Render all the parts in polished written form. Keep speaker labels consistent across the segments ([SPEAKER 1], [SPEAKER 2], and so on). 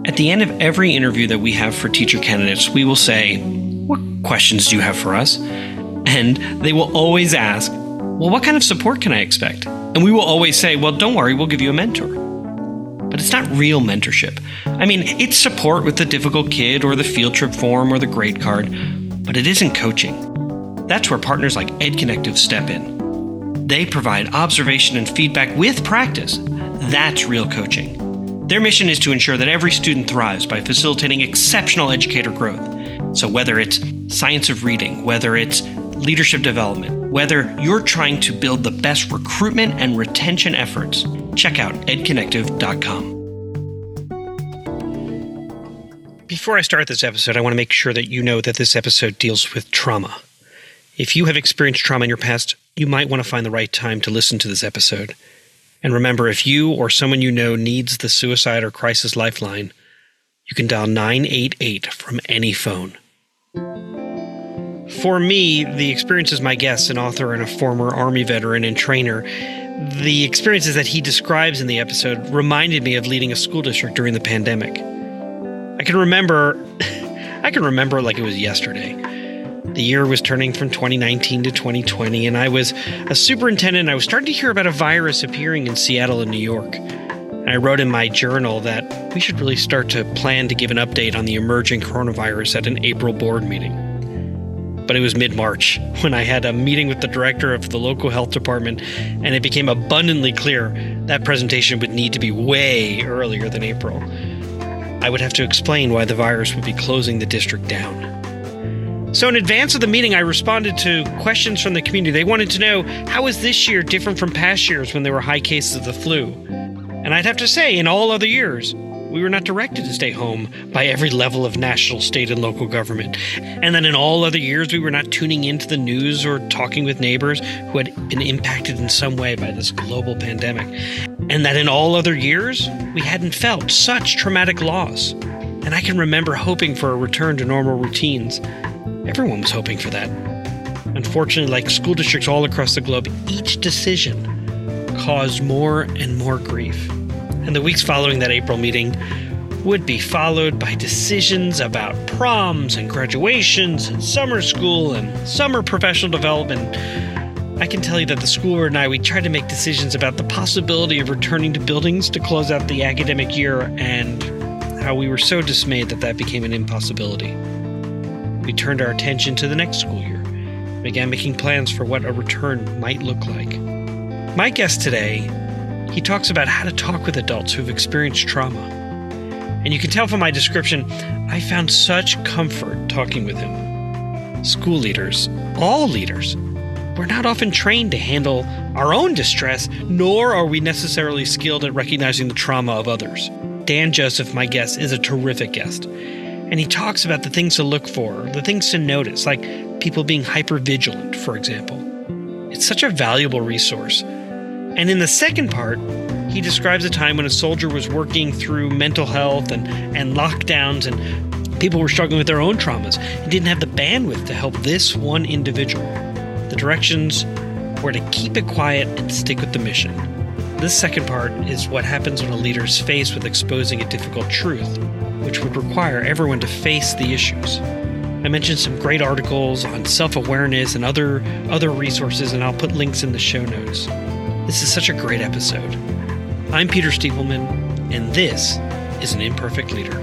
[SPEAKER 1] At the end of every interview that we have for teacher candidates, we will say, "What questions do you have for us?" And they will always ask, "Well, what kind of support can I expect?" And we will always say, "Well, don't worry, we'll give you a mentor." But it's not real mentorship. I mean, it's support with the difficult kid or the field trip form or the grade card, but it isn't coaching. That's where partners like EdConnective step in. They provide observation and feedback with practice. That's real coaching. Their mission is to ensure that every student thrives by facilitating exceptional educator growth. So whether it's science of reading, whether it's leadership development, whether you're trying to build the best recruitment and retention efforts, check out edconnective.com. Before I start this episode, I want to make sure that you know that this episode deals with trauma. If you have experienced trauma in your past, you might want to find the right time to listen to this episode. And remember, if you or someone you know needs the suicide or crisis lifeline, you can dial 988 from any phone. For me, the experiences my guest, an author and a former Army veteran and trainer, the experiences that he describes in the episode reminded me of leading a school district during the pandemic. I can remember like it was yesterday. The year was turning from 2019 to 2020, and I was a superintendent, and I was starting to hear about a virus appearing in Seattle and New York. And I wrote in my journal that we should really start to plan to give an update on the emerging coronavirus at an April board meeting. But it was mid-March when I had a meeting with the director of the local health department, and it became abundantly clear that presentation would need to be way earlier than April. I would have to explain why the virus would be closing the district down. So in advance of the meeting, I responded to questions from the community. They wanted to know, how is this year different from past years when there were high cases of the flu? And I'd have to say, in all other years, we were not directed to stay home by every level of national, state, and local government. And then in all other years, we were not tuning into the news or talking with neighbors who had been impacted in some way by this global pandemic. And that in all other years, we hadn't felt such traumatic loss. And I can remember hoping for a return to normal routines. Everyone was hoping for that. Unfortunately, like school districts all across the globe, each decision caused more and more grief. And the weeks following that April meeting would be followed by decisions about proms and graduations and summer school and summer professional development. I can tell you that the school board and I, we tried to make decisions about the possibility of returning to buildings to close out the academic year, and how we were so dismayed that that became an impossibility. We turned our attention to the next school year, began making plans for what a return might look like. My guest today, he talks about how to talk with adults who've experienced trauma. And you can tell from my description, I found such comfort talking with him. School leaders, all leaders, we're not often trained to handle our own distress, nor are we necessarily skilled at recognizing the trauma of others. Dan Joseph, my guest, is a terrific guest. And he talks about the things to look for, the things to notice, like people being hypervigilant, for example. It's such a valuable resource. And in the second part, he describes a time when a soldier was working through mental health and lockdowns, and people were struggling with their own traumas and didn't have the bandwidth to help this one individual. The directions were to keep it quiet and stick with the mission. This second part is what happens when a leader is faced with exposing a difficult truth, which would require everyone to face the issues. I mentioned some great articles on self-awareness and other resources, and I'll put links in the show notes. This is such a great episode. I'm Peter Stiepelman, and this is An Imperfect Leader.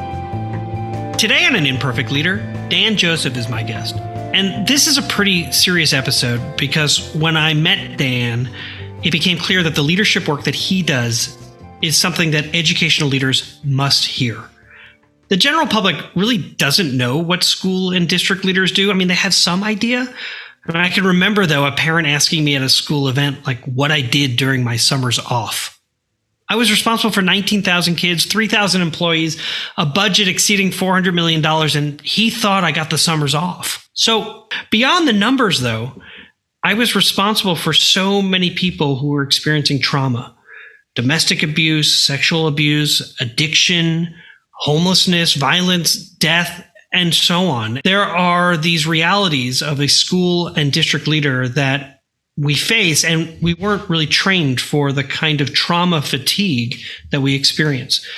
[SPEAKER 1] Today on An Imperfect Leader, Dan Joseph is my guest. And this is a pretty serious episode because when I met Dan, it became clear that the leadership work that he does is something that educational leaders must hear. The general public really doesn't know what school and district leaders do. I mean, they have some idea. And I can remember, though, a parent asking me at a school event, like, what I did during my summers off. I was responsible for 19,000 kids, 3,000 employees, a budget exceeding $400 million, and he thought I got the summers off. So beyond the numbers, though, I was responsible for so many people who were experiencing trauma, domestic abuse, sexual abuse, addiction, homelessness, violence, death, and so on. There are these realities of a school and district leader that we face, and we weren't really trained for the kind of trauma fatigue that we experience.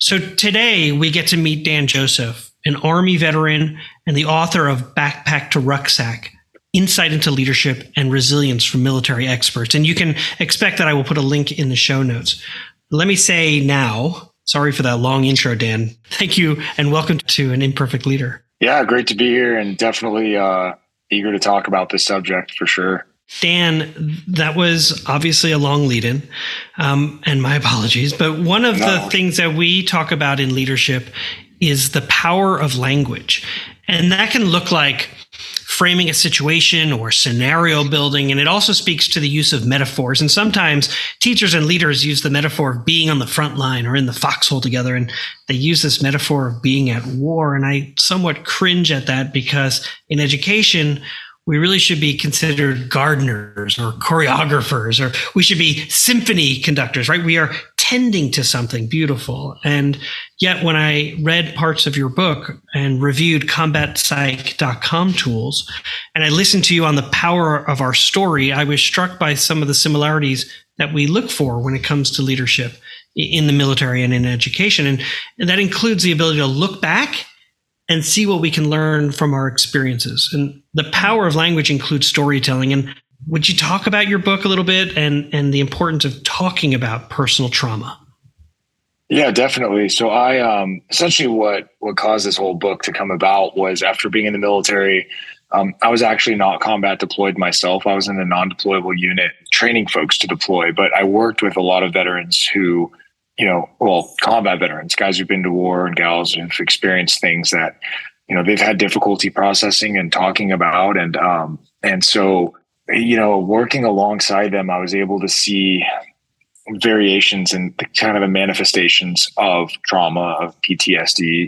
[SPEAKER 1] So today we get to meet Dan Joseph, an Army veteran and the author of Backpack to Rucksack, Insight into Leadership and Resilience from Military Experts. And you can expect that I will put a link in the show notes. Let me say now, sorry for that long intro, Dan. Thank you and welcome to An Imperfect Leader.
[SPEAKER 2] Yeah, great to be here and definitely eager to talk about this subject for sure.
[SPEAKER 1] Dan, that was obviously a long lead-in, and my apologies. But one of the things that we talk about in leadership is the power of language. And that can look like framing a situation or scenario building. And it also speaks to the use of metaphors. And sometimes teachers and leaders use the metaphor of being on the front line or in the foxhole together. And they use this metaphor of being at war. And I somewhat cringe at that because in education, we really should be considered gardeners or choreographers, or we should be symphony conductors, right? We are tending to something beautiful. And yet when I read parts of your book and reviewed combatpsych.com tools, and I listened to you on the power of our story, I was struck by some of the similarities that we look for when it comes to leadership in the military and in education. And that includes the ability to look back and see what we can learn from our experiences. And the power of language includes storytelling. And would you talk about your book a little bit and the importance of talking about personal trauma?
[SPEAKER 2] Yeah, definitely. So I essentially what caused this whole book to come about was after being in the military, I was actually not combat deployed myself. I was in a non-deployable unit training folks to deploy, but I worked with a lot of veterans who, combat veterans, guys who've been to war and gals who've experienced things that, they've had difficulty processing and talking about. And so, working alongside them, I was able to see variations and kind of the manifestations of trauma, of PTSD,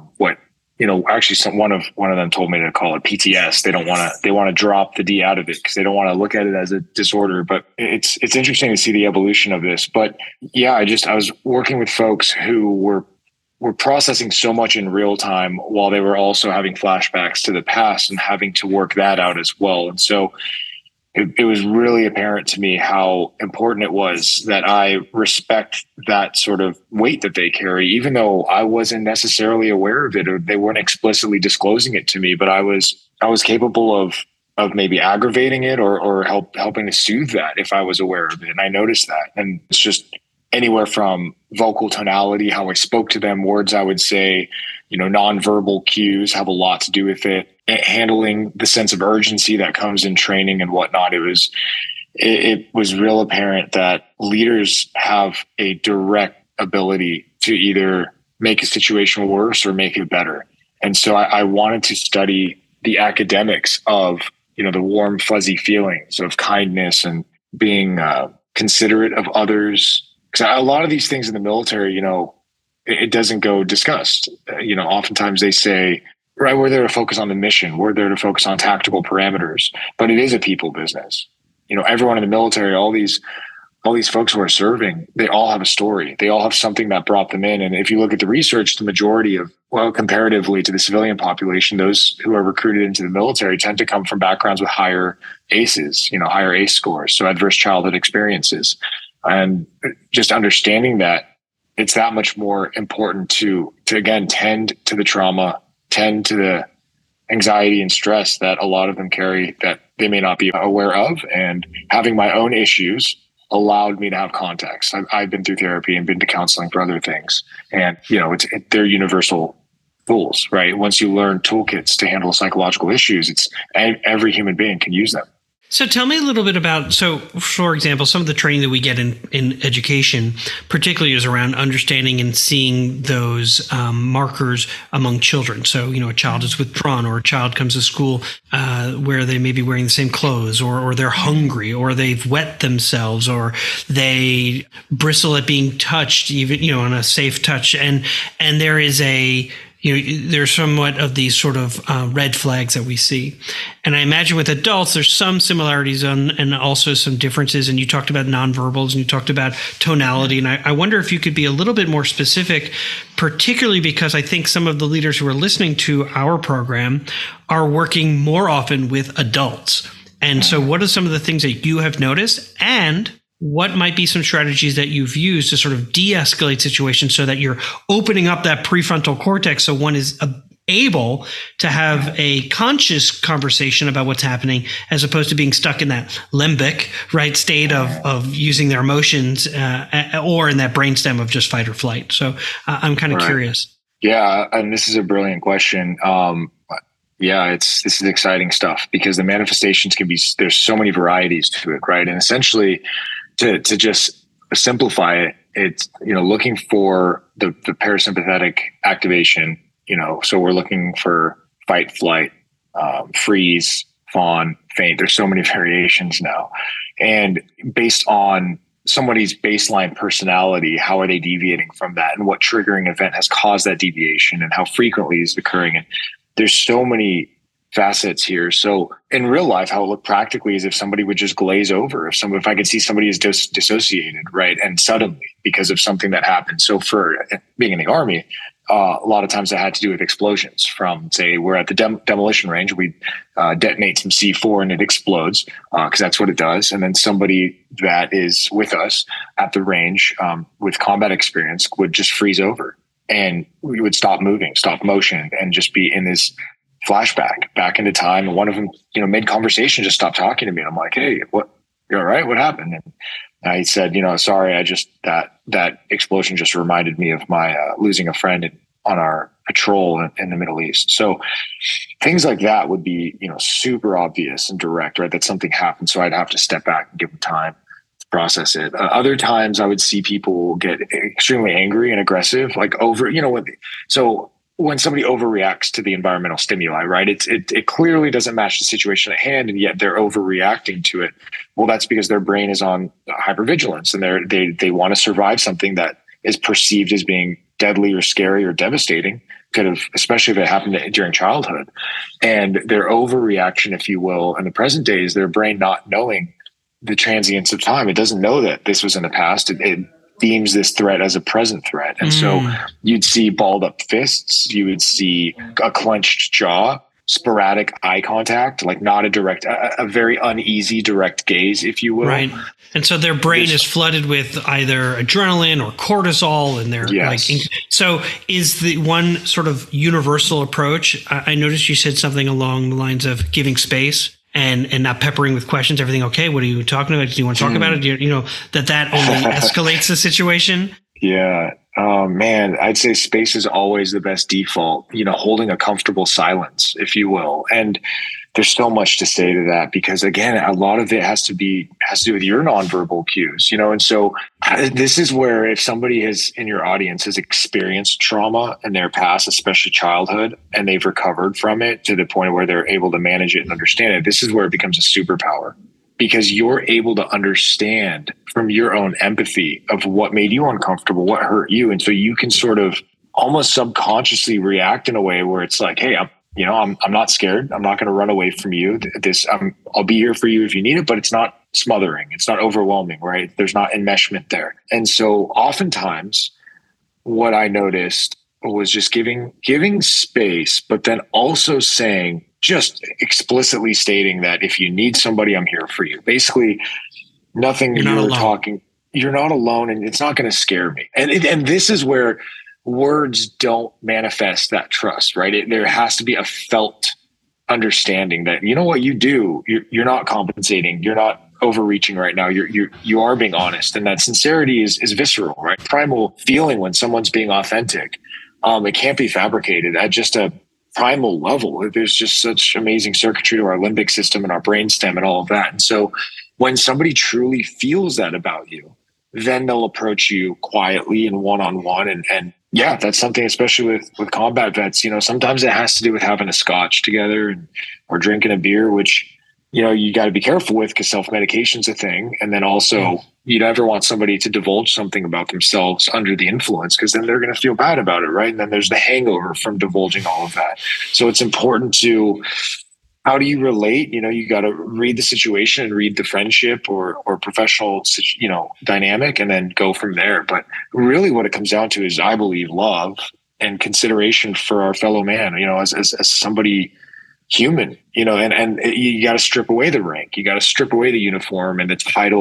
[SPEAKER 2] one of them told me to call it PTS. They want to drop the D out of it because they don't want to look at it as a disorder, but it's interesting to see the evolution of this. But yeah, I was working with folks who were processing so much in real time while they were also having flashbacks to the past and having to work that out as well. And so it was really apparent to me how important it was that I respect that sort of weight that they carry, even though I wasn't necessarily aware of it or they weren't explicitly disclosing it to me, but I was capable of maybe aggravating it or helping to soothe that if I was aware of it. And I noticed that. And it's just anywhere from vocal tonality, how I spoke to them, words I would say, nonverbal cues have a lot to do with it. Handling the sense of urgency that comes in training and whatnot. It was real apparent that leaders have a direct ability to either make a situation worse or make it better. And so I wanted to study the academics of, the warm, fuzzy feelings of kindness and being considerate of others. Because a lot of these things in the military, it doesn't go discussed. Oftentimes they say, right, we're there to focus on the mission. We're there to focus on tactical parameters, but it is a people business. Everyone in the military, all these folks who are serving, they all have a story. They all have something that brought them in. And if you look at the research, the majority of, comparatively to the civilian population, those who are recruited into the military tend to come from backgrounds with higher ACEs, higher ACE scores. So adverse childhood experiences. And just understanding that it's that much more important to again, tend to the trauma, tend to the anxiety and stress that a lot of them carry that they may not be aware of. And having my own issues allowed me to have context. I've been through therapy and been to counseling for other things. And, they're universal tools, right? Once you learn toolkits to handle psychological issues, every human being can use them.
[SPEAKER 1] So tell me a little bit about, for example, some of the training that we get in education, particularly is around understanding and seeing those markers among children. So, a child is withdrawn or a child comes to school where they may be wearing the same clothes or they're hungry or they've wet themselves or they bristle at being touched, even, on a safe touch. And there is there's somewhat of these sort of red flags that we see. And I imagine with adults, there's some similarities and also some differences. And you talked about nonverbals and you talked about tonality. And I wonder if you could be a little bit more specific, particularly because I think some of the leaders who are listening to our program are working more often with adults. And so what are some of the things that you have noticed? And what might be some strategies that you've used to sort of de-escalate situations so that you're opening up that prefrontal cortex so one is able to have a conscious conversation about what's happening as opposed to being stuck in that limbic, right, state of using their emotions or in that brainstem of just fight or flight. So I'm kind of curious.
[SPEAKER 2] Yeah, and this is a brilliant question. This is exciting stuff because the manifestations there's so many varieties to it, right? And essentially to just simplify it, it's, looking for the parasympathetic activation, so we're looking for fight, flight, freeze, fawn, faint. There's so many variations now. And based on somebody's baseline personality, how are they deviating from that, and what triggering event has caused that deviation, and how frequently is it occurring? And there's so many facets here. So in real life, how it looked practically is if somebody would just glaze over, if I could see somebody is dissociated, right, and suddenly because of something that happened. So for being in the Army, a lot of times it had to do with explosions from, say, we're at the demolition range, we detonate some C4 and it explodes because that's what it does. And then somebody that is with us at the range with combat experience would just freeze over, and we would stop moving, stop motion, and just be in this flashback back into time. And one of them, mid conversation, just stopped talking to me. And I'm like, hey, what, you all right? What happened? And I said, sorry, I just, that explosion just reminded me of my losing a friend on our patrol in the Middle East. So things like that would be, super obvious and direct, right? That something happened. So I'd have to step back and give them time to process it. Other times I would see people get extremely angry and aggressive, like over, when somebody overreacts to the environmental stimuli, right? It clearly doesn't match the situation at hand, and yet they're overreacting to it. Well, that's because their brain is on hypervigilance, and they want to survive something that is perceived as being deadly or scary or devastating, especially if it happened during childhood. And their overreaction, if you will, in the present day is their brain not knowing the transience of time. It doesn't know that this was in the past. It deems this threat as a present threat. And so you'd see balled up fists, you would see a clenched jaw, sporadic eye contact, like not a very uneasy direct gaze, if you will.
[SPEAKER 1] Right. And so their brain is flooded with either adrenaline or cortisol, and they're so is the one sort of universal approach. I noticed you said something along the lines of giving space and not peppering with questions. Everything okay? What are you talking about? Do you want to talk about it? That only escalates the situation.
[SPEAKER 2] Yeah. Man, I'd say space is always the best default, holding a comfortable silence, if you will. And there's so much to say to that because, again, a lot of it has to do with your nonverbal cues, and so this is where if somebody in your audience has experienced trauma in their past, especially childhood, and they've recovered from it to the point where they're able to manage it and understand it, this is where it becomes a superpower. Because you're able to understand from your own empathy of what made you uncomfortable, what hurt you. And so you can sort of almost subconsciously react in a way where it's like, hey, I'm not scared. I'm not going to run away from you. I'll be here for you if you need it, but it's not smothering. It's not overwhelming, right? There's not enmeshment there. And so oftentimes what I noticed was just giving space, but then also just explicitly stating that if you need somebody, I'm here for you. Basically, nothing you're not alone, and it's not going to scare me. And this is where words don't manifest that trust, right? There has to be a felt understanding that, what you do, you're not compensating, you're not overreaching right now. You are being honest, and that sincerity is visceral, right? Primal feeling when someone's being authentic. It can't be fabricated at just a primal level. There's just such amazing circuitry to our limbic system and our brainstem and all of that. And so when somebody truly feels that about you, then they'll approach you quietly and one-on-one. And yeah, that's something, especially with combat vets, sometimes it has to do with having a scotch together or drinking a beer, which, you got to be careful with because self-medication's a thing. And then also you never want somebody to divulge something about themselves under the influence because then they're going to feel bad about it, right? And then there's the hangover from divulging all of that. So it's important to, how do you relate? You got to read the situation and read the friendship or professional, dynamic, and then go from there. But really what it comes down to is, I believe, love and consideration for our fellow man, as somebody human, and you got to strip away the rank, you got to strip away the uniform and the title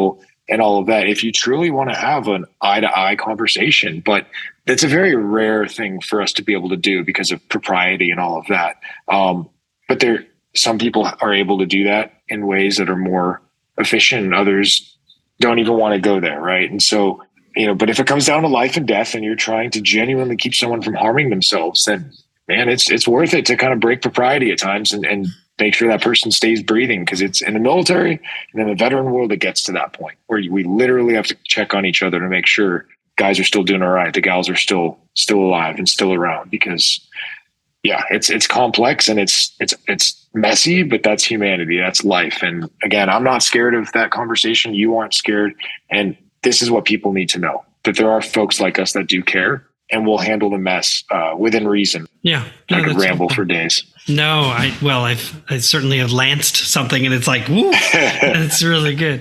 [SPEAKER 2] and all of that if you truly want to have an eye-to-eye conversation. But that's a very rare thing for us to be able to do because of propriety and all of that. But some people are able to do that in ways that are more efficient, and others don't even want to go there, right? And so, but if it comes down to life and death and you're trying to genuinely keep someone from harming themselves, then man, it's worth it to kind of break propriety at times and make sure that person stays breathing, because it's in the military and in the veteran world, it gets to that point where we literally have to check on each other to make sure guys are still doing all right, the gals are still alive and still around, because it's complex and it's messy, but that's humanity, that's life. And again, I'm not scared of that conversation. You aren't scared. And this is what people need to know, that there are folks like us that do care, and we'll handle the mess within reason.
[SPEAKER 1] Yeah.
[SPEAKER 2] I could ramble for days.
[SPEAKER 1] No, I certainly have lanced something, and it's like, woo, it's really good.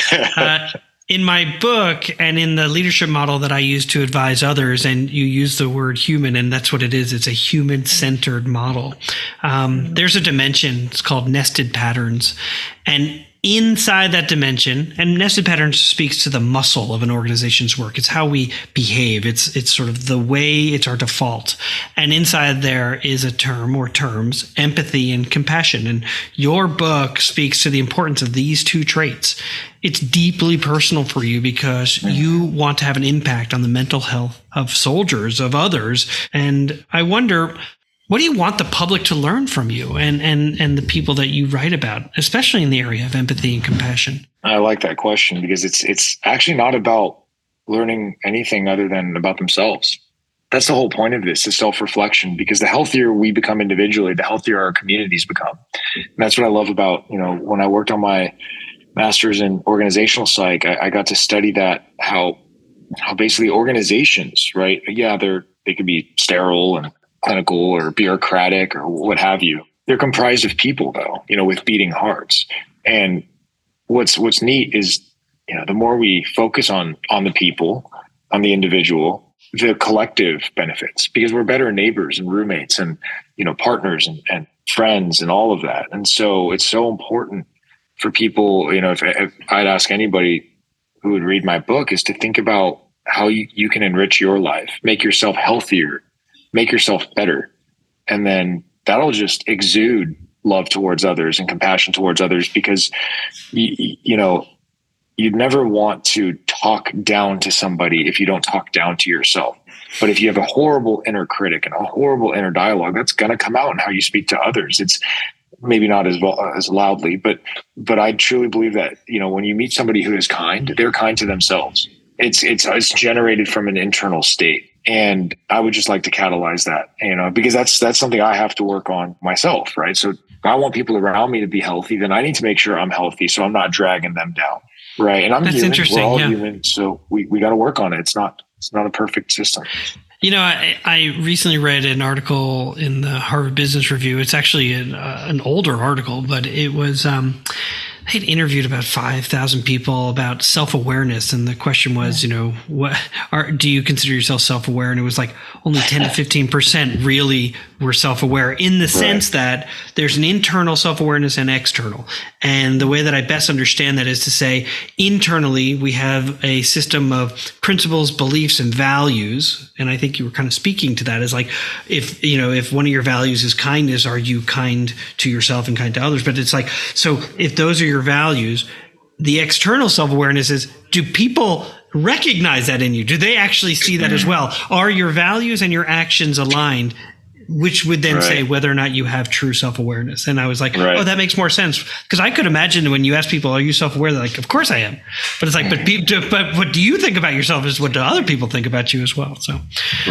[SPEAKER 1] In my book and in the leadership model that I use to advise others, and you use the word human, and that's what it is. It's a human-centered model. There's a dimension, it's called nested patterns. And inside that dimension, and nested patterns speaks to the muscle of an organization's work. It's how we behave. It's sort of the way, it's our default. And inside there is a term or terms, empathy and compassion. And your book speaks to the importance of these two traits. It's deeply personal for you because you want to have an impact on the mental health of soldiers, of others. And I wonder, what do you want the public to learn from you and the people that you write about, especially in the area of empathy and compassion?
[SPEAKER 2] I like that question because it's actually not about learning anything other than about themselves. That's the whole point of this, is self-reflection, because the healthier we become individually, the healthier our communities become. And that's what I love about, when I worked on my master's in organizational psych, I got to study that, how basically organizations, right? Yeah, they could be sterile and clinical or bureaucratic or what have you. They're comprised of people, though, with beating hearts. And what's neat is, the more we focus on the people, on the individual, the collective benefits, because we're better neighbors and roommates and, partners and friends and all of that. And so it's so important for people, if I'd ask anybody who would read my book, is to think about how you can enrich your life, make yourself healthier, make yourself better. And then that'll just exude love towards others and compassion towards others, because, you'd never want to talk down to somebody if you don't talk down to yourself. But if you have a horrible inner critic and a horrible inner dialogue, that's going to come out in how you speak to others. It's maybe not as loudly, but I truly believe that, when you meet somebody who is kind, they're kind to themselves. It's generated from an internal state. And I would just like to catalyze that, because that's something I have to work on myself, right? So if I want people around me to be healthy, then I need to make sure I'm healthy, so I'm not dragging them down, right? And
[SPEAKER 1] that's
[SPEAKER 2] human.
[SPEAKER 1] Interesting.
[SPEAKER 2] We're all
[SPEAKER 1] yeah.
[SPEAKER 2] human, so we got to work on it. It's not a perfect system.
[SPEAKER 1] I recently read an article in the Harvard Business Review. It's actually an older article, but it was I had interviewed about 5,000 people about self-awareness. And the question was, do you consider yourself self-aware? And it was like only 10 to 15% really were self-aware, in the sense that there's an internal self-awareness and external. And the way that I best understand that is to say, internally, we have a system of principles, beliefs, and values. And I think you were kind of speaking to that as like, if one of your values is kindness, are you kind to yourself and kind to others? But it's like, so if those are your values, the external self-awareness is, do people recognize that in you? Do they actually see that as well? Are your values and your actions aligned? Which would then say whether or not you have true self-awareness. And I was like, oh, that makes more sense. Because I could imagine when you ask people, are you self-aware? They're like, of course I am. But it's like, but what do you think about yourself is what do other people think about you as well. So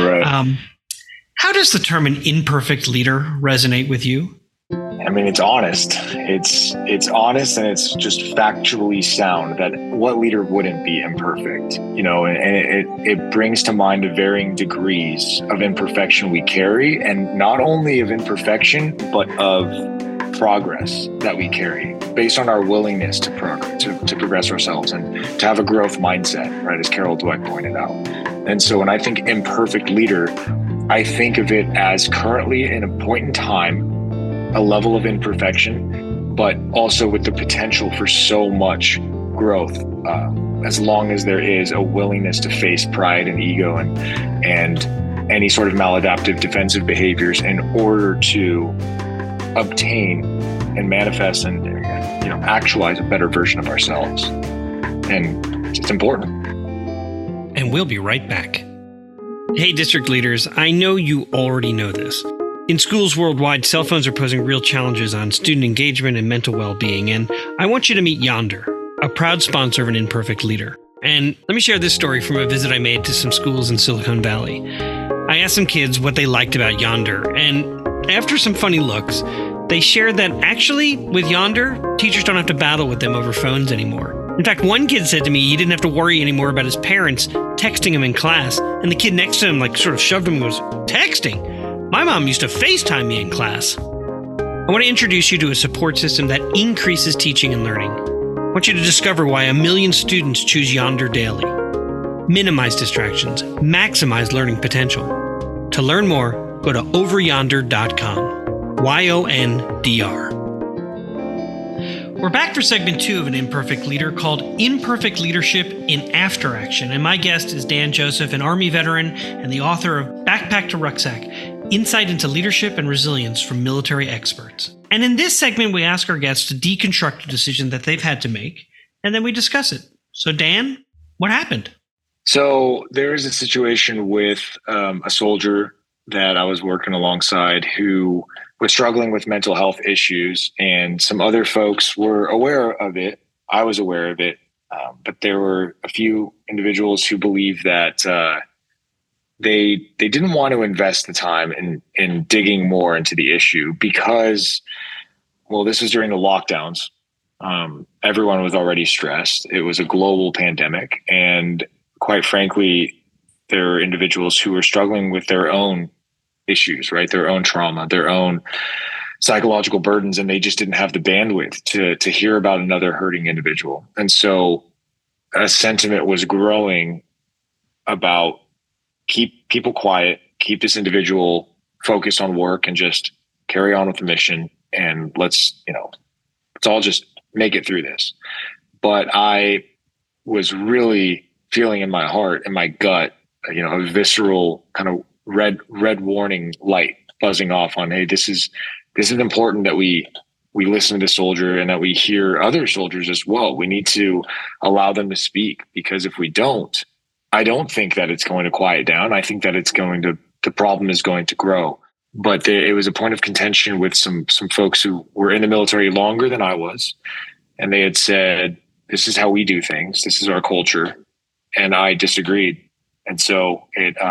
[SPEAKER 1] how does the term an imperfect leader resonate with you?
[SPEAKER 2] I mean, it's honest. It's honest, and it's just factually sound. That what leader wouldn't be imperfect, and it brings to mind the varying degrees of imperfection we carry, and not only of imperfection, but of progress that we carry based on our willingness to progress ourselves and to have a growth mindset, right? As Carol Dweck pointed out. And so when I think imperfect leader, I think of it as currently in a point in time, a level of imperfection, but also with the potential for so much growth as long as there is a willingness to face pride and ego and any sort of maladaptive defensive behaviors in order to obtain and manifest and actualize a better version of ourselves. And it's important.
[SPEAKER 1] And we'll be right back. Hey, district leaders, I know you already know this. In schools worldwide, cell phones are posing real challenges on student engagement and mental well-being, and I want you to meet Yondr, a proud sponsor of An Imperfect Leader. And let me share this story from a visit I made to some schools in Silicon Valley. I asked some kids what they liked about Yondr, and after some funny looks, they shared that actually, with Yondr, teachers don't have to battle with them over phones anymore. In fact, one kid said to me he didn't have to worry anymore about his parents texting him in class, and the kid next to him sort of shoved him and goes, "Texting? My mom used to FaceTime me in class." I want to introduce you to a support system that increases teaching and learning. I want you to discover why 1 million students choose Yondr daily. Minimize distractions, maximize learning potential. To learn more, go to overyondr.com. YONDR. We're back for segment 2 of An Imperfect Leader called Imperfect Leadership in After Action. And my guest is Dan Joseph, an Army veteran and the author of Backpack to Rucksack, Insight into Leadership and Resilience from Military Experts. And in this segment, we ask our guests to deconstruct a decision that they've had to make, and then we discuss it. So Dan, what happened?
[SPEAKER 2] So there is a situation with a soldier that I was working alongside who was struggling with mental health issues, and some other folks were aware of it. I was aware of it, but there were a few individuals who believed that they didn't want to invest the time in digging more into the issue because, well, this was during the lockdowns. Everyone was already stressed. It was a global pandemic, and quite frankly, there are individuals who are struggling with their own issues, right? Their own trauma, their own psychological burdens, and they just didn't have the bandwidth to hear about another hurting individual. And so a sentiment was growing about keep people quiet, keep this individual focused on work and just carry on with the mission. And let's all just make it through this. But I was really feeling in my heart and my gut, a visceral kind of red warning light buzzing off on, hey, this is important that we listen to the soldier and that we hear other soldiers as well. We need to allow them to speak, because if we don't, I don't think that it's going to quiet down. I think that the problem is going to grow. But it was a point of contention with some folks who were in the military longer than I was. And they had said, this is how we do things. This is our culture. And I disagreed. And so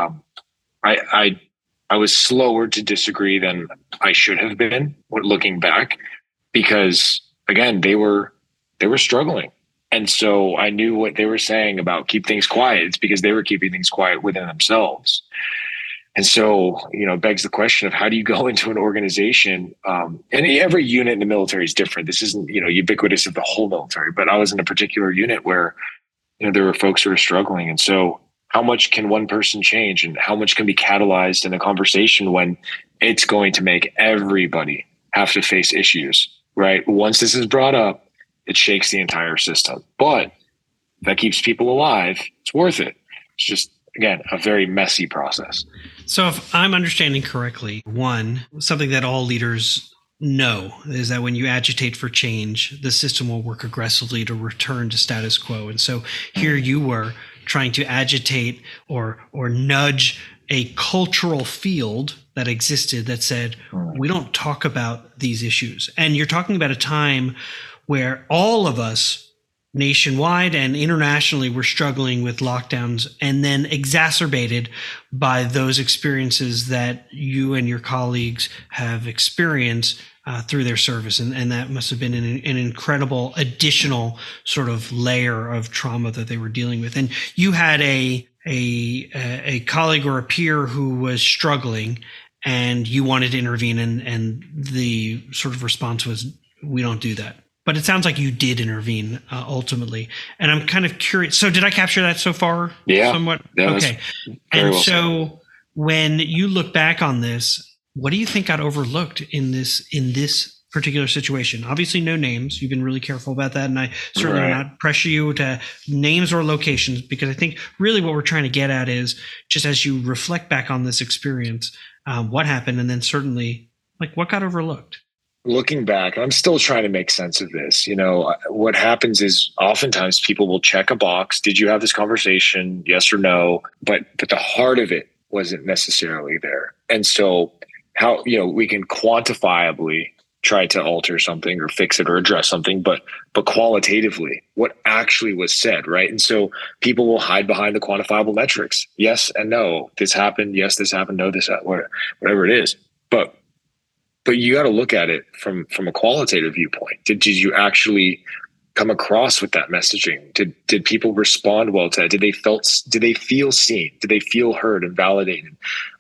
[SPEAKER 2] I was slower to disagree than I should have been looking back, because again, they were struggling. And so I knew what they were saying about keep things quiet. It's because they were keeping things quiet within themselves. And so, it begs the question of how do you go into an organization? And every unit in the military is different. This isn't, ubiquitous of the whole military, but I was in a particular unit where, there were folks who were struggling. And so how much can one person change, and how much can be catalyzed in a conversation when it's going to make everybody have to face issues, right? Once this is brought up, it shakes the entire system, but that keeps people alive. It's worth it. It's just, again, a very messy process.
[SPEAKER 1] So if I'm understanding correctly, one, something that all leaders know is that when you agitate for change, the system will work aggressively to return to status quo. And so here you were trying to agitate or nudge a cultural field that existed that said, we don't talk about these issues. And you're talking about a time where all of us nationwide and internationally were struggling with lockdowns, and then exacerbated by those experiences that you and your colleagues have experienced through their service. And that must have been an incredible additional sort of layer of trauma that they were dealing with. And you had a colleague or a peer who was struggling, and you wanted to intervene, and the sort of response was, we don't do that. But it sounds like you did intervene ultimately. And I'm kind of curious. So did I capture that so far?
[SPEAKER 2] Yeah.
[SPEAKER 1] Somewhat?
[SPEAKER 2] Yeah,
[SPEAKER 1] okay. And well so when you look back on this, what do you think got overlooked in this particular situation? Obviously, no names. You've been really careful about that. And I certainly will not pressure you to names or locations, because I think really what we're trying to get at is just as you reflect back on this experience, what happened, and then certainly like what got overlooked.
[SPEAKER 2] Looking back, I'm still trying to make sense of this. What happens is oftentimes people will check a box. Did you have this conversation? Yes or no? But the heart of it wasn't necessarily there. And so how, we can quantifiably try to alter something or fix it or address something, but qualitatively, what actually was said, right? And so people will hide behind the quantifiable metrics. Yes and no. This happened. Yes, this happened. No, this happened. Whatever it is. But you got to look at it from a qualitative viewpoint. Did you actually come across with that messaging? Did people respond well to it? Did they feel seen? Did they feel heard and validated?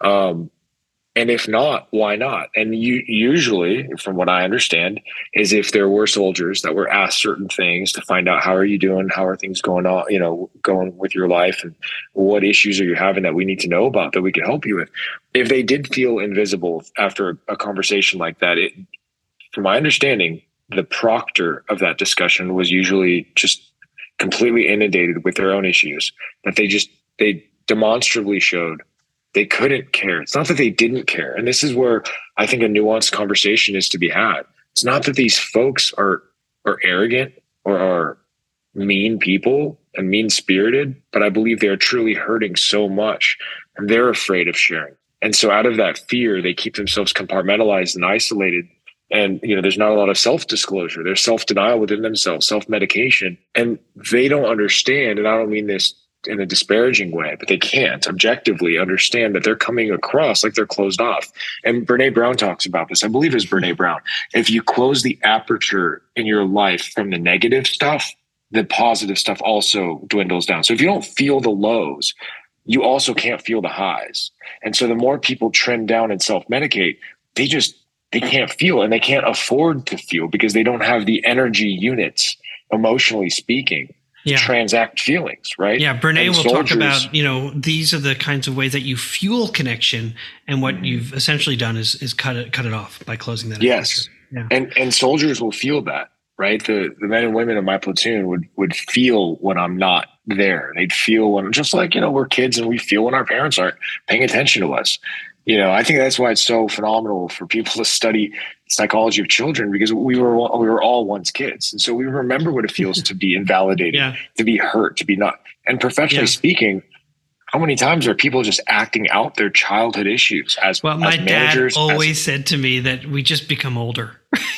[SPEAKER 2] And if not, why not? And usually, from what I understand, is if there were soldiers that were asked certain things to find out, how are you doing? How are things going on, going with your life, and what issues are you having that we need to know about that we can help you with? If they did feel invisible after a conversation like that, from my understanding, the proctor of that discussion was usually just completely inundated with their own issues that they demonstrably showed they couldn't care. It's not that they didn't care. And this is where I think a nuanced conversation is to be had. It's not that these folks are arrogant or are mean people and mean-spirited, but I believe they are truly hurting so much and they're afraid of sharing. And so out of that fear, they keep themselves compartmentalized and isolated. And, there's not a lot of self-disclosure. There's self-denial within themselves, self-medication. And they don't understand, and I don't mean this in a disparaging way, but they can't objectively understand that they're coming across like they're closed off. And Brene Brown talks about this. I believe it's Brene Brown. If you close the aperture in your life from the negative stuff, the positive stuff also dwindles down. So if you don't feel the lows, you also can't feel the highs. And so the more people trend down and self-medicate, they can't feel, and they can't afford to feel because they don't have the energy units, emotionally speaking, to transact feelings, right?
[SPEAKER 1] Yeah, Brene will talk about, these are the kinds of ways that you fuel connection, and what you've essentially done is cut it off by closing that.
[SPEAKER 2] Yes, yeah. And soldiers will feel that, right? The men and women of my platoon would feel when I'm not there. They'd feel when, just like, we're kids and we feel when our parents aren't paying attention to us. I think that's why it's so phenomenal for people to study psychology of children, because we were all once kids. And so we remember what it feels to be invalidated, to be hurt, to be not. And professionally speaking, how many times are people just acting out their childhood issues
[SPEAKER 1] my dad always said to me that we just become older,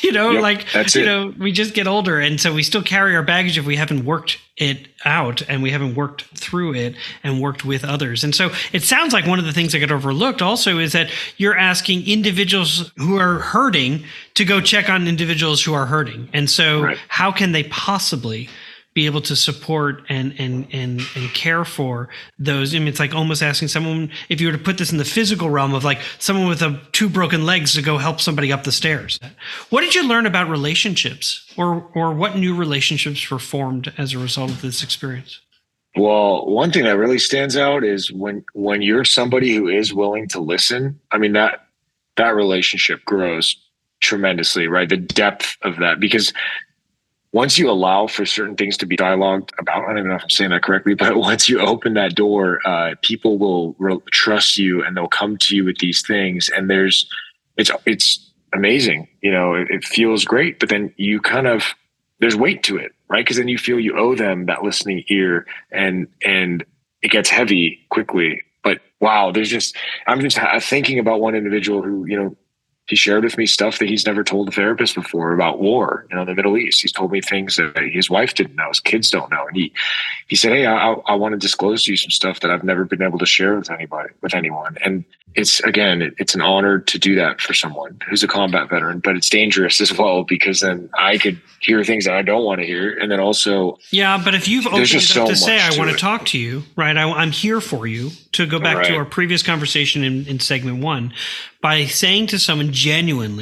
[SPEAKER 1] we just get older. And so we still carry our baggage if we haven't worked it out and we haven't worked through it and worked with others. And so it sounds like one of the things that got overlooked also is that you're asking individuals who are hurting to go check on individuals who are hurting. And so how can they possibly be able to support and care for those? I mean, it's like almost asking someone, if you were to put this in the physical realm of like someone with two broken legs to go help somebody up the stairs. What did you learn about relationships, or what new relationships were formed as a result of this experience?
[SPEAKER 2] Well, one thing that really stands out is when you're somebody who is willing to listen, I mean, that relationship grows tremendously, right? The depth of that, because once you allow for certain things to be dialogued about, I don't even know if I'm saying that correctly, but once you open that door, people will trust you and they'll come to you with these things. And it's amazing. It feels great, but then you there's weight to it, right? Because then you feel you owe them that listening ear, and it gets heavy quickly. But wow, I'm just thinking about one individual who, he shared with me stuff that he's never told a therapist before about war, in the Middle East. He's told me things that his wife didn't know, his kids don't know. And he said, hey, I want to disclose to you some stuff that I've never been able to share with anyone. And it's an honor to do that for someone who's a combat veteran, but it's dangerous as well, because then I could hear things that I don't want to hear. And then also,
[SPEAKER 1] but if you've opened it up to say, I want to talk to you, right? I'm here for you, to go back to our previous conversation in segment 1, by saying to someone genuinely,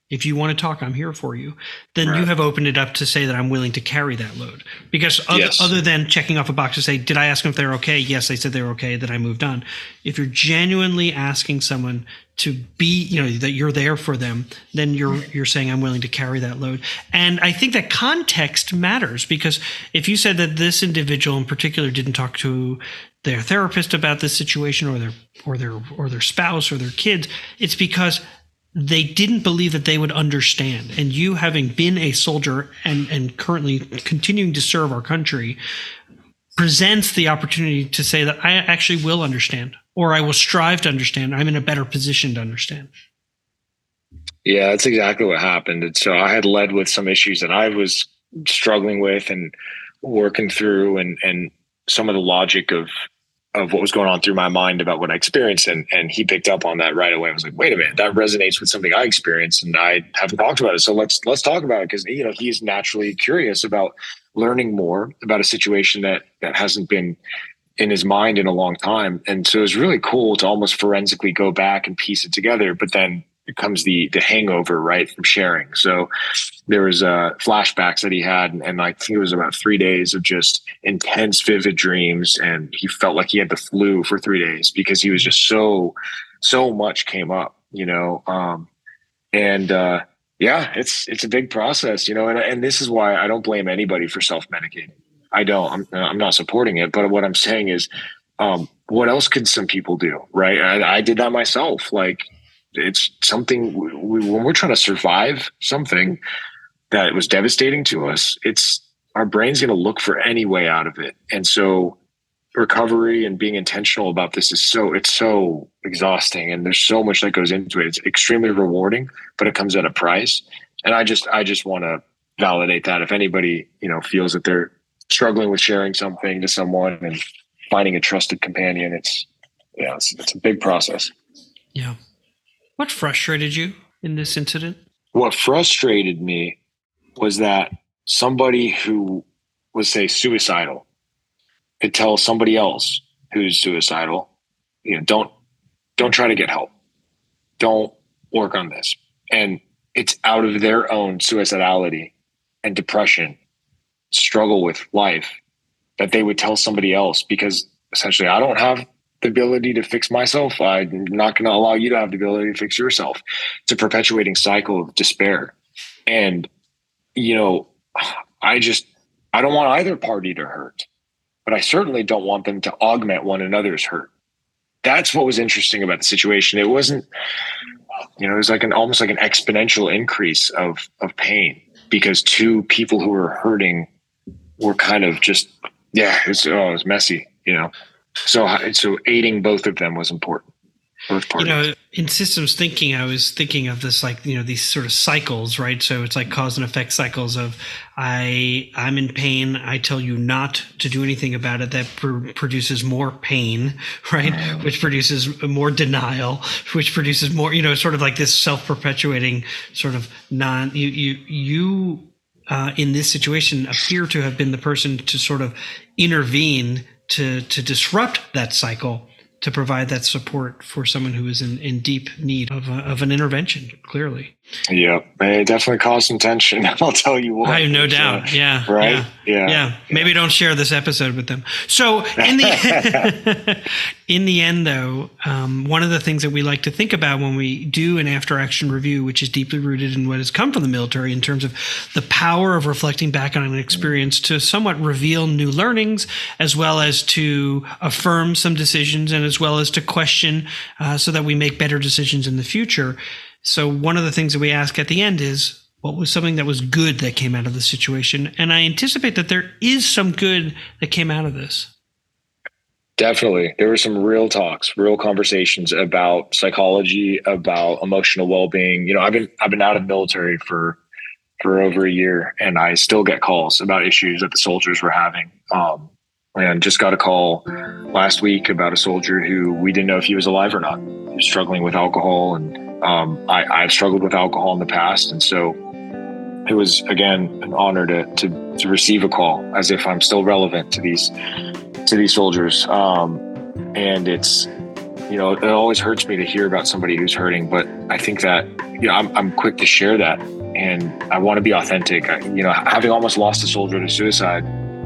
[SPEAKER 1] if you want to talk, I'm here for you, then you have opened it up to say that I'm willing to carry that load. Because other than checking off a box to say, did I ask them if they're okay? Yes, they said they were okay, then I moved on. If you're genuinely asking someone to be, that you're there for them, then you're saying I'm willing to carry that load. And I think that context matters, because if you said that this individual in particular didn't talk to their therapist about this situation, or their spouse or their kids, it's because they didn't believe that they would understand. And you, having been a soldier and currently continuing to serve our country, presents the opportunity to say that I actually will understand, or I will strive to understand. I'm in a better position to understand.
[SPEAKER 2] Yeah, that's exactly what happened. And so I had led with some issues that I was struggling with and working through, and some of the logic of what was going on through my mind about what I experienced. And he picked up on that right away. I was like, wait a minute, that resonates with something I experienced and I haven't talked about it. So let's talk about it. Cause he's naturally curious about learning more about a situation that hasn't been in his mind in a long time. And so it was really cool to almost forensically go back and piece it together, but then it comes the hangover, right, from sharing. So there was flashbacks that he had, and I think it was about 3 days of just intense, vivid dreams. And he felt like he had the flu for 3 days because he was just so much came up, it's a big process, and this is why I don't blame anybody for self-medicating. I don't. I'm not supporting it, but what I'm saying is, what else could some people do, right? I did that myself. Like, it's something when we're trying to survive something that was devastating to us, our brain's going to look for any way out of it. And so recovery and being intentional about this it's so exhausting, and there's so much that goes into it. It's extremely rewarding, but it comes at a price. And I just want to validate that if anybody, feels that they're struggling with sharing something to someone and finding a trusted companion, it's a big process.
[SPEAKER 1] Yeah. What frustrated you in this incident?
[SPEAKER 2] What frustrated me was that somebody who was, say, suicidal could tell somebody else who's suicidal, don't try to get help. Don't work on this. And it's out of their own suicidality and depression, struggle with life, that they would tell somebody else, because essentially I don't have the ability to fix myself. I'm not going to allow you to have the ability to fix yourself. It's a perpetuating cycle of despair. And, I don't want either party to hurt, but I certainly don't want them to augment one another's hurt. That's what was interesting about the situation. It wasn't, it was like almost like an exponential increase of pain, because two people who were hurting were kind of just, it was messy, So aiding both of them was important. Both parties.
[SPEAKER 1] In systems thinking, I was thinking of this, like, these sort of cycles, right? So it's like cause and effect cycles of I'm in pain. I tell you not to do anything about it. That produces more pain, right? Which produces more denial, which produces more, sort of like this self-perpetuating sort of you in this situation appear to have been the person to sort of intervene to disrupt that cycle, to provide that support for someone who is in deep need of an intervention, clearly.
[SPEAKER 2] Yeah, it definitely caused some tension. I'll tell you what.
[SPEAKER 1] I have no doubt. Yeah.
[SPEAKER 2] Right?
[SPEAKER 1] Yeah. Maybe don't share this episode with them. So in the in the end, though, one of the things that we like to think about when we do an after action review, which is deeply rooted in what has come from the military in terms of the power of reflecting back on an experience to somewhat reveal new learnings, as well as to affirm some decisions, and as well as to question so that we make better decisions in the future. So one of the things that we ask at the end is, what was something that was good that came out of the situation? And I anticipate that there is some good that came out of this.
[SPEAKER 2] Definitely. There were some real talks, real conversations about psychology, about emotional well-being. I've been out of the military for over a year, and I still get calls about issues that the soldiers were having. And just got a call last week about a soldier who we didn't know if he was alive or not. He was struggling with alcohol, and I've struggled with alcohol in the past. And so it was, again, an honor to receive a call as if I'm still relevant to these soldiers. And it's it always hurts me to hear about somebody who's hurting, but I think that, I'm quick to share that, and I want to be authentic. Having almost lost a soldier to suicide,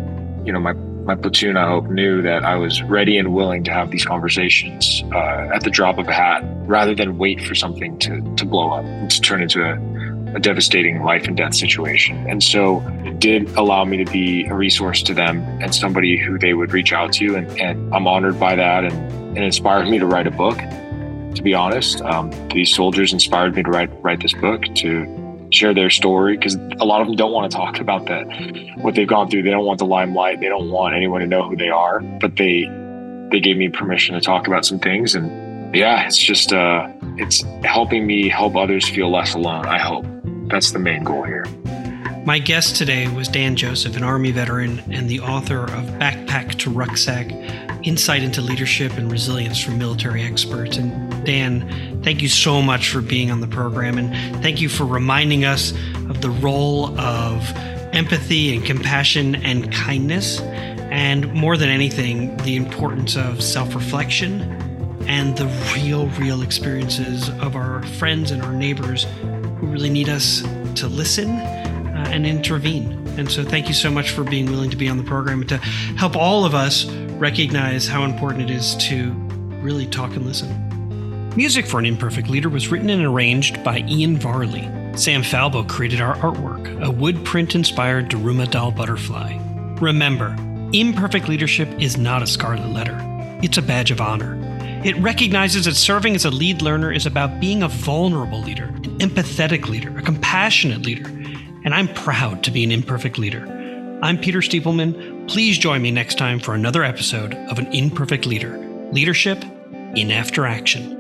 [SPEAKER 2] my platoon, I hope, knew that I was ready and willing to have these conversations at the drop of a hat, rather than wait for something to blow up and to turn into a devastating life and death situation. And so it did allow me to be a resource to them and somebody who they would reach out to. And I'm honored by that. And it inspired me to write a book, to be honest. These soldiers inspired me to write this book, to share their story, because a lot of them don't want to talk about what they've gone through. They don't want the limelight. They don't want anyone to know who they are, but they gave me permission to talk about some things. And yeah, it's just, it's helping me help others feel less alone. I hope that's the main goal here.
[SPEAKER 1] My guest today was Dan Joseph, an Army veteran and the author of Backpack to Rucksack, Insight into Leadership and Resilience from Military Experts. And Dan, thank you so much for being on the program, and thank you for reminding us of the role of empathy and compassion and kindness, and more than anything, the importance of self-reflection and the real experiences of our friends and our neighbors who really need us to listen and intervene. And so thank you so much for being willing to be on the program and to help all of us recognize how important it is to really talk and listen. Music for An Imperfect Leader was written and arranged by Ian Varley. Sam Falbo created our artwork, a wood print-inspired Daruma doll butterfly. Remember, imperfect leadership is not a scarlet letter. It's a badge of honor. It recognizes that serving as a lead learner is about being a vulnerable leader, an empathetic leader, a compassionate leader. And I'm proud to be an imperfect leader. I'm Peter Stiepelman. Please join me next time for another episode of An Imperfect Leader, Leadership in After Action.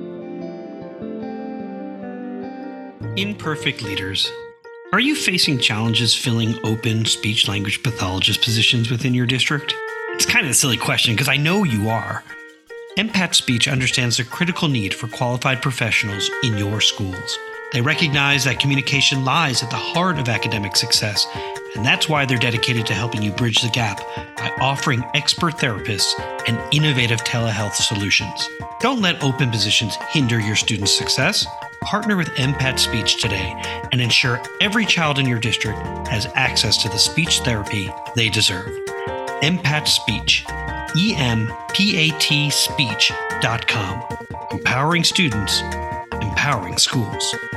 [SPEAKER 1] Imperfect leaders. Are you facing challenges filling open speech-language pathologist positions within your district? It's kind of a silly question because I know you are. MPAT Speech understands the critical need for qualified professionals in your schools. They recognize that communication lies at the heart of academic success, and that's why they're dedicated to helping you bridge the gap by offering expert therapists and innovative telehealth solutions. Don't let open positions hinder your students' success. Partner with MPAT Speech today and ensure every child in your district has access to the speech therapy they deserve. MPAT Speech, EMPAT Speech.com. Empowering students, empowering schools.